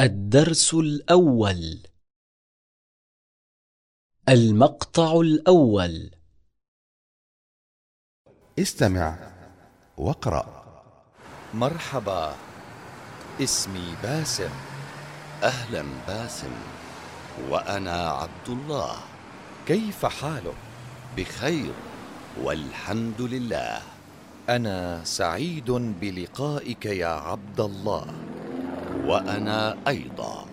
الدرس الأول. المقطع الأول. استمع واقرأ. مرحبا، اسمي باسم. أهلا باسم، وأنا عبد الله. كيف حالك؟ بخير والحمد لله. أنا سعيد بلقائك يا عبد الله. وأنا أيضا.